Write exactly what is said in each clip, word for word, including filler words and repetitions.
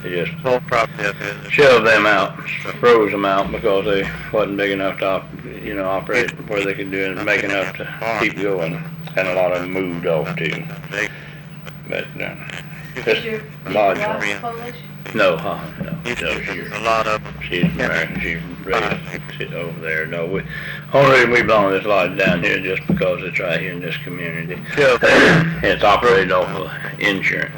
They just Whole property up there. shoved them out, froze them out because they wasn't big enough to, op- you know, operate where they could do it, make enough to keep going. And a lot of them moved off too. But uh, Is your, just is your large. wife Polish? No, huh? No, no, There's she's, a lot of them. she's American. She's raised sit over there. No, we only reason we belong to this lodge down here just because it's right here in this community. It's operated off of insurance.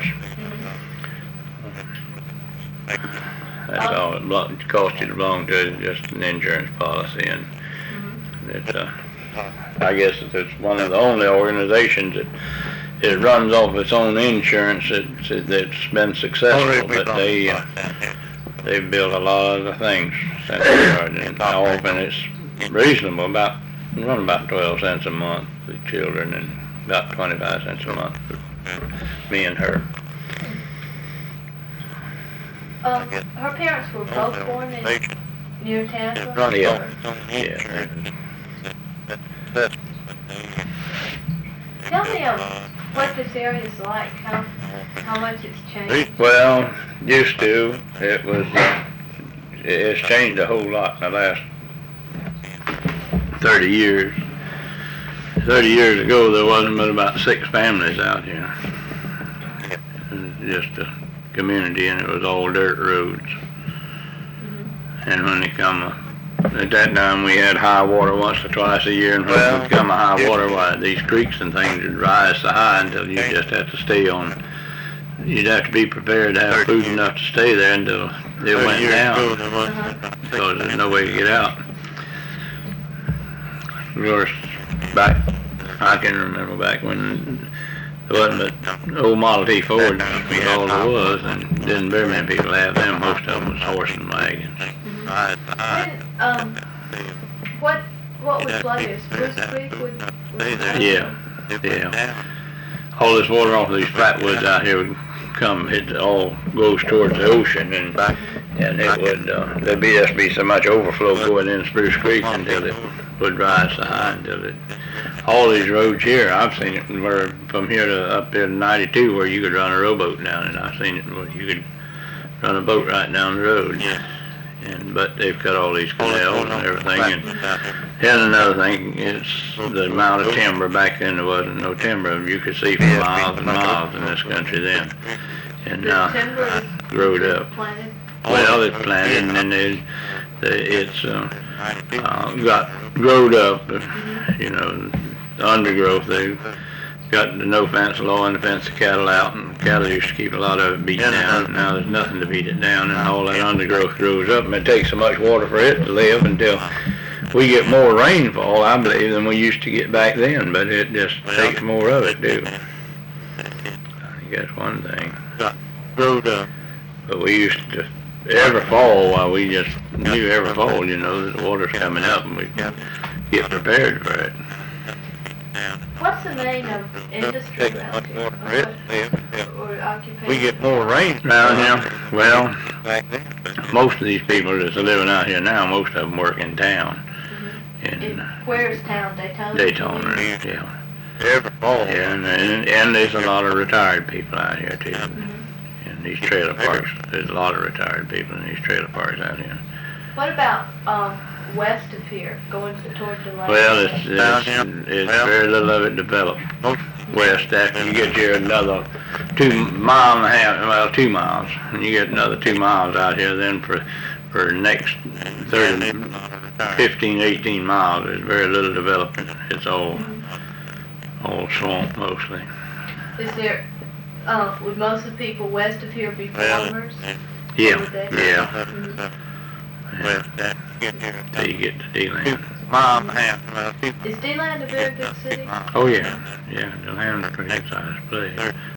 That's all it belo- it costs you to belong to, is just an insurance policy, and it's, uh, I guess it's one of the only organizations that it runs off its own insurance that's, that's been successful, but they, uh, they've built a lot of the things since they started, and often it's reasonable, about, run about twelve cents a month for the children, and about twenty-five cents a month for me and her. Um, her parents were both born in near Tampa? Yeah, Or- yeah. Tell me, um, what this area is like, how, how much it's changed. Well, used to, it was, uh, it- it's changed a whole lot in the last thirty years. Thirty years ago, there wasn't but about six families out here. It was just a community, and it was all dirt roads. And when it come, uh, at that time, we had high water once or twice a year, and when it would come a high water, why, these creeks and things would rise so high until you just had to stay on. You'd have to be prepared to have food enough to stay there until it went down, because there's no way to get out. Of course, back, I can remember back when there wasn't but old Model T Ford was all there was, and didn't very many people have them. Most of them was horse and wagons. When, um, what, what would flood here? Spruce Creek would? would flood? Yeah, yeah. All this water off of these flatwoods out here would come, it all goes towards the ocean, and and it would, uh, there'd be just be so much overflow going in Spruce Creek until it would rise so high until it, all these roads here, I've seen it where, from here to up there to ninety-two, where you could run a rowboat down, and I've seen it where you could run a boat right down the road. And, but they've cut all these canals and everything, and, and another thing, it's the amount of timber. Back then there wasn't no timber, you could see for miles and miles in this country then. And The now, timber is growed up. planted? Well, it's planted, and then they, they, it's, uh, uh, got growed up, uh, you know, the undergrowth, they got the no fence law and the fence the cattle out, and cattle used to keep a lot of it beat down, and now there's nothing to beat it down, and all that undergrowth grows up, and it takes so much water for it to live until we get more rainfall, I believe, than we used to get back then, but it just takes more of it, too. I think that's one thing. Growed up. But we used to, every fall, while we just knew every fall, you know, that the water's coming up, and we get prepared for it. What's the main of industry Take around much here? more Or for it. what- Yeah. Or occupation? We get more rain Around here, well, back then. most of these people that's living out here now, most of them work in town, In, in where's town, Daytona? Daytona, yeah. Every fall. Yeah, and, and, and there's a lot of retired people out here too. In these trailer parks, there's a lot of retired people in these trailer parks out here. What about, um, west of here, going to, toward the lake? Well, it's, Down it's, here? it's Well- very little of it developed Most west. After you get here another two mile and a half, well, two miles, and you get another two miles out here, then for, for next thirty, fifteen, eighteen miles, there's very little development. It's all, all swamp mostly. Is there, uh, would most of the people west of here be farmers? Yeah, Would they? yeah, Mhm. Well, that get here. till you get to D-Land. Mile and a half, well, two Is D-Land a very good city? Oh, yeah, yeah, the land's a pretty good sized place.